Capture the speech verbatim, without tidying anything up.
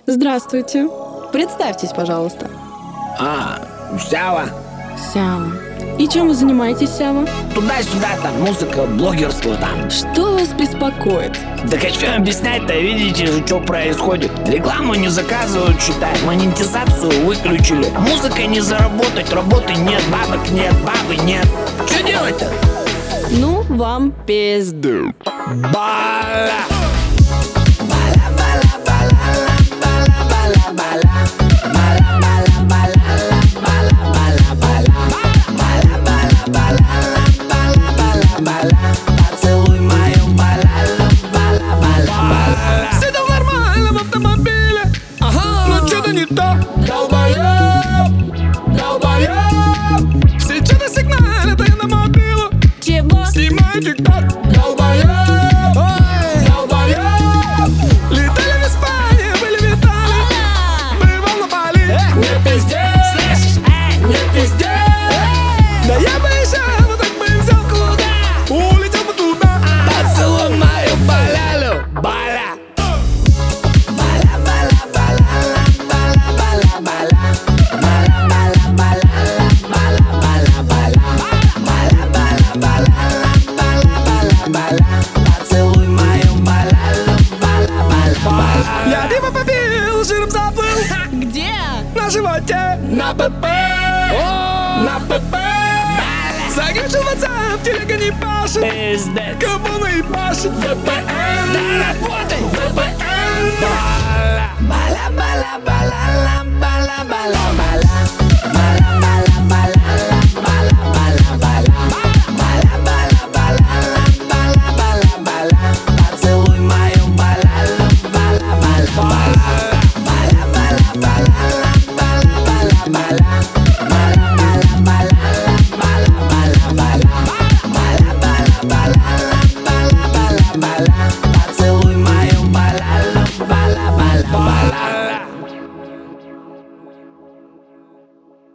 Здравствуйте. Представьтесь, пожалуйста. А, Сява. Сява. И чем вы занимаетесь, Сява? Туда-сюда, там, музыка, блогерство там. Что вас беспокоит? Так а что объяснять-то, видите же, что происходит? Рекламу не заказывают, считай, монетизацию выключили. Музыкой не заработать, работы нет, бабок нет, бабы нет. Что делать-то? Ну, вам пизду. Бала! Поцелуй мою балалу, бала-бала-бала. Сидел нормально в автомобиле, ага, но что-то не то. Долбоёб, долбоёб. Все что-то сигналят, а я на мобилу. Чего? Снимаю тик-ток. Долбоёб, ой, долбоёб. Летали в Испании, были в Италии, бывал на Бали. Не пизди, слышишь, не пизди. Да я бы еще вот так бы взял куда. Улетел бы туда. Поцелуй мою балалу, бала! Поцелуй мою балалу, бала-бала-бала. Я диво попил, жиром заплыл. Где? На животе, на ПП, на ПП. Загружу в WhatsApp, телега не пашет. Пиздец! Кому наебашит? ВПН. Да работай! ВПН. Бала! Бала-бала-бала-ла, бала-бала-бала. Бала-бала-бала-ла, бала-бала-бала. Бала-бала-бала-ла, бала-бала-бала. Поцелуй мою балалу, бала-бала-бала. Бала-бала-бала-ла, бала-бала-бала.